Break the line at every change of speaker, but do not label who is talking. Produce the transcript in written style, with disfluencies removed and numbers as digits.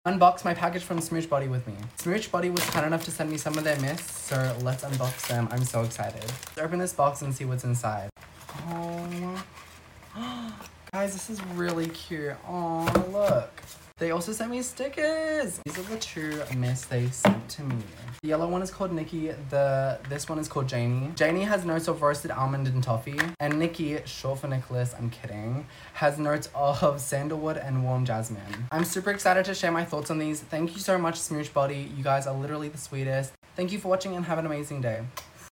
unbox my package from Smooch Body with me. Smooch Body was kind enough to send me some of their mists, so let's unbox them. I'm so excited. Let's open this box and see what's inside. Oh, guys, this is really cute. Oh, look. They also sent me stickers. These are the two mists they sent to me. The yellow one is called Nikki. This one is called Janie. Janie has notes of roasted almond and toffee. And Nikki, short for Nicholas, I'm kidding, has notes of sandalwood and warm jasmine. I'm super excited to share my thoughts on these. Thank you so much, Smooch Body. You guys are literally the sweetest. Thank you for watching and have an amazing day.